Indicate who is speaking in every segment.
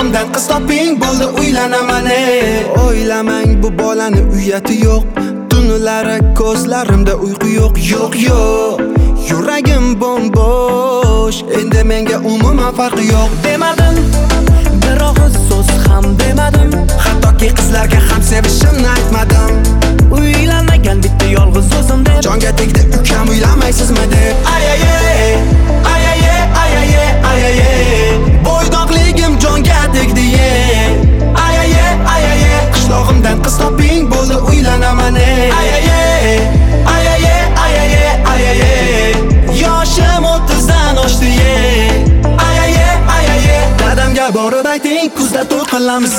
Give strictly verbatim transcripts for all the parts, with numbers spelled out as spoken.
Speaker 1: Qishlog'imdan qiz toping, bo'ldi uylanaman. O'ylamang, bu bolani uyati yo'q. Tunlari ko'zlarimda uyqu yo'q, yo'q, yo'q. Yuragim bo'm-bo'sh, endi menga umuman farqi yo'q.
Speaker 2: Demadim, bir og'iz so'z ham demadim.
Speaker 1: Hattoki qizlarga ham sevishimni aytmadim.
Speaker 2: Uylanmagan bitta yolg'iz o'zim deb
Speaker 1: jonga tegdi ukam, uylanmaysizmi deb. Ayaye, ayaye, ayaye, ayaye. Bo'ydoqligim jonga tegdi ye. Ayaye, ayaye. Qishlog'imdan qiz toping, bo'ldi uylanaman. Ayaye, ayaye, ayaye, ayaye. Yoshim o'ttizdan oshdi ye. Ayaye, ayaye. Dadamga borib ayting, kuzda to'y qilamiz.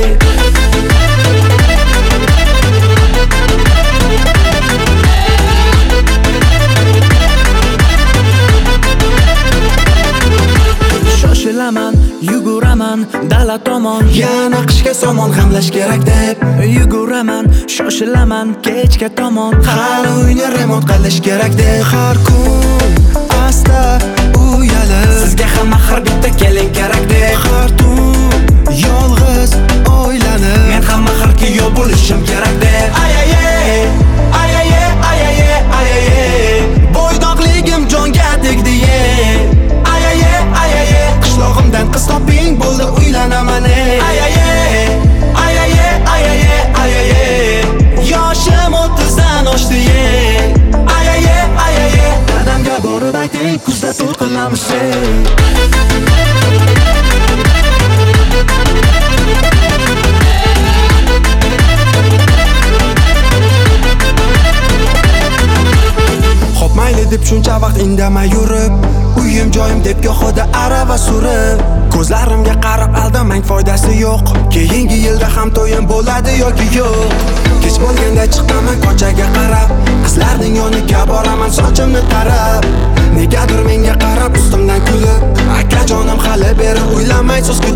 Speaker 2: Shoshilaman, yuguraman dala tomon.
Speaker 1: Yana qishga somon g'amlash kerak deb
Speaker 2: Yuguraman, shoshilaman kechga tomon.
Speaker 1: Hali uyni remont qilish kerak deb har kun asta uyalib
Speaker 2: Sizga ham axir bitta kelin kerak deb
Speaker 1: har tun yolg'iz o'ylanib
Speaker 2: men ham axir kuyov bo'lishim kerak deb.
Speaker 1: Ayaye, ayaye, ayaye, ayaye. Bo'ydoqligim jonga tegdi ye. Ayaye, ayaye. Qishlog'imdan qiz toping, bo'ldi uylanaman. Ayaye, ayaye, ayaye, ayaye. Yoshim o'ttizdan oshdi ye. Ayaye, ayaye. Dadamga borib ayting, kuzda to'y qilamiz. Xo'p mayli deb shuncha vaqt indamay yurib, uyim joyim deb gohida arava surib, ko'zlarimga qarab aldamang, foydasi yo'q. Keyingi yilda ham to'yim bo'ladi yoki yo'q. Kech bo'lganda chiqaman ko'chaga qarab, qizlarning yoniga boraman sochimni tarab. Negadir menga qarab ustimdan kulib, akajonim hali beri uylanmaysiz